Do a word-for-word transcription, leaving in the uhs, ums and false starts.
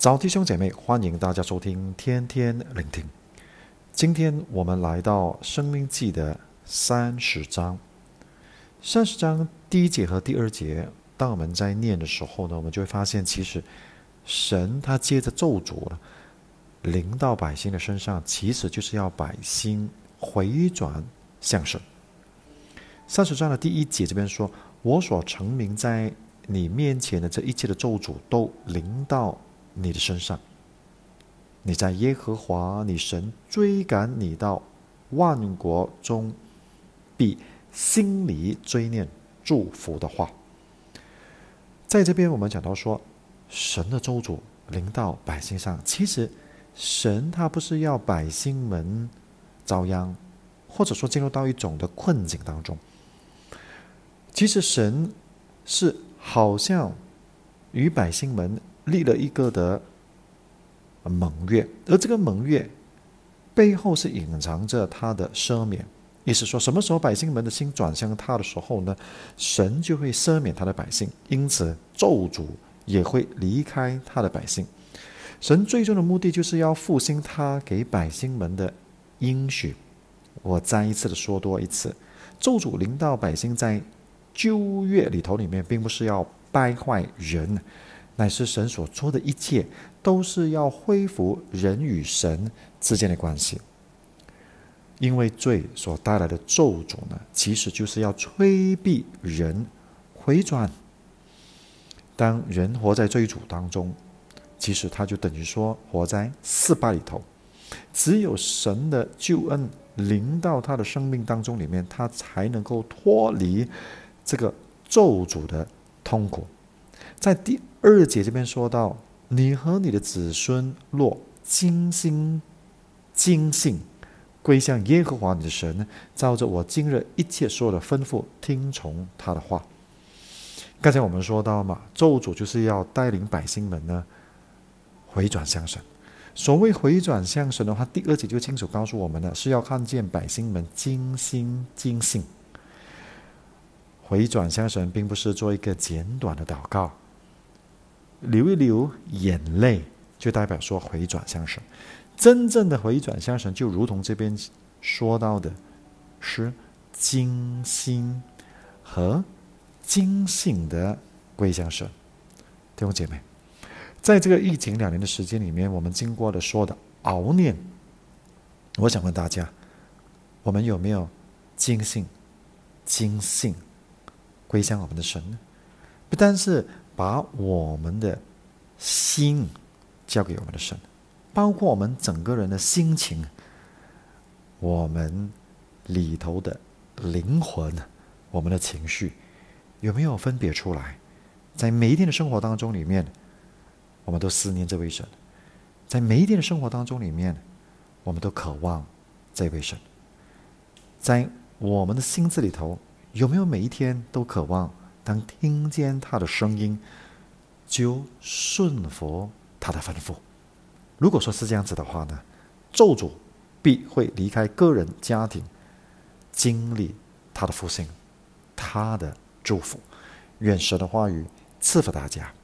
早弟兄姐妹，欢迎大家收听天天聆听。今天我们来到申命记的三十章。三十章第一节和第二节，当我们在念的时候呢，我们就会发现，其实神他接着咒诅了临到百姓的身上，其实就是要百姓回转向神。三十章的第一节这边说，我所陈明在你面前的这一切的咒诅都临到你的身上，你在耶和华你神追赶你到万国中，必心里追念祝福的话。在这边我们讲到说，神的咒诅临到百姓上，其实神他不是要百姓们遭殃，或者说进入到一种的困境当中。其实神是好像与百姓们立了一个的盟约，而这个盟约背后是隐藏着他的赦免。意思说，什么时候百姓们的心转向他的时候呢，神就会赦免他的百姓，因此咒诅也会离开他的百姓。神最终的目的就是要复兴他给百姓们的应许。我再一次的说多一次，咒诅临到百姓在旧约里头里面，并不是要败坏人，乃是神所做的一切都是要恢复人与神之间的关系。因为罪所带来的咒诅呢，其实就是要催逼人回转。当人活在罪诅当中，其实他就等于说活在失败里头。只有神的救恩临到他的生命当中里面，他才能够脱离这个咒诅的痛苦。在第二节这边说到，你和你的子孙若尽心尽性归向耶和华你的神，照着我今日一切所有的吩咐听从他的话。刚才我们说到嘛，咒诅就是要带领百姓们呢回转向神。所谓回转向神的话，第二节就清楚告诉我们了，是要看见百姓们尽心尽性回转向神，并不是做一个简短的祷告，流一流眼泪就代表说回转向神。真正的回转向神，就如同这边说到的，是精心和精信的归向神。弟兄姐妹，在这个疫情两年的时间里面，我们经过了说的熬念，我想问大家，我们有没有精信精信归向我们的神呢？不但是把我们的心交给我们的神，包括我们整个人的心情，我们里头的灵魂，我们的情绪，有没有分别出来？在每一天的生活当中里面，我们都思念这位神；在每一天的生活当中里面，我们都渴望这位神。在我们的心智里头，有没有每一天都渴望，当听见他的声音，就顺服他的吩咐？如果说是这样子的话呢，咒诅必会离开个人家庭，经历他的复兴，他的祝福。愿神的话语赐福大家。